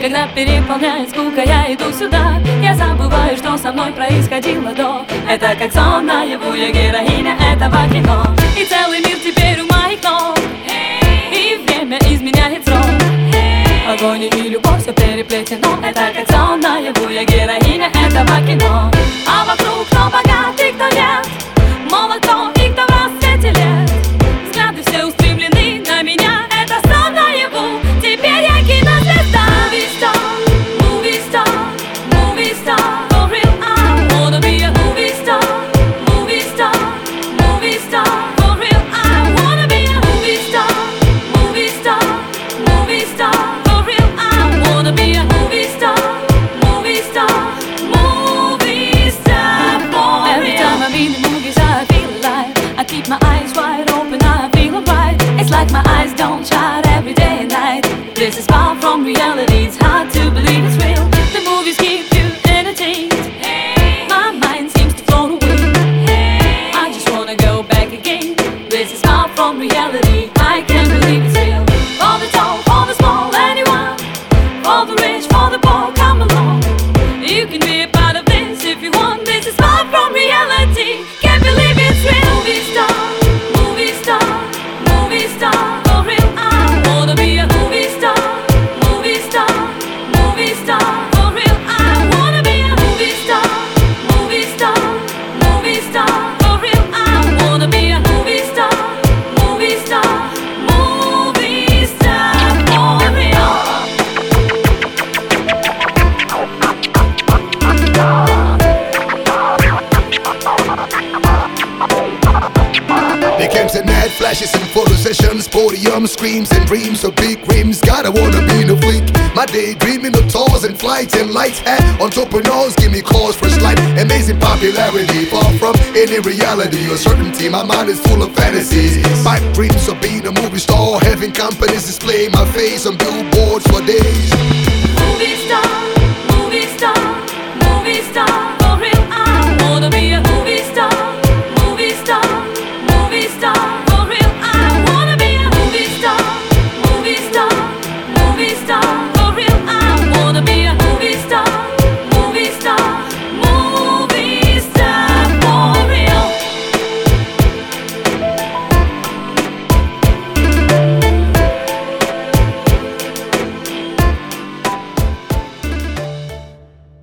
когда переполняет скука, я иду сюда. Я забываю, что со мной происходило до. Это как сон наяву, я героиня этого кино. И целый мир теперь у моих ног, и время изменяет срок. Огонь и любовь все переплетено. Это как сон наяву, я героиня этого кино. А вокруг кто богат и кто нет, молод кто и кто в расцвете лет. Взгляды все устремлены на меня. Это сон наяву, теперь я кинозвезда. Movie star, movie star, movie star. For real, I wanna be a movie star, movie star, movie star. For real, I wanna be a movie star, movie star, movie star. For real, I wanna be a movie star, movie star, movie star. For every time I'm in the movies, I feel alive. I keep my eyes wide open, I feel alright. It's like my eyes don't shut every day and night. This is far from reality, it's hard to believe it's real. The movies keep you entertained. My mind seems to float away. I just wanna go back again. This is far from reality, I can't believe it's real. For the tall, for the small, anyone. For the rich, for the poor, come along. You can be a part of this if you want. This is far from reality, can't believe it's real. Movie star, movie star, movie star. For real, I wanna be a movie star, movie star, movie star. For real, I wanna be a movie star, movie star, movie star. For real, I wanna be a movie star, movie star, movie star. For real. They came to night flashes and photo sessions, podium screams and dreams of big rims. Gotta wanna be the freak. My daydreaming of tours and flights and lights at entrepreneurs give me cause for slight. Amazing popularity, far from any reality or certainty. My mind is full of fantasies. My dreams of being a movie star, having companies display my face on billboards for days. Movie star, movie star, movie star.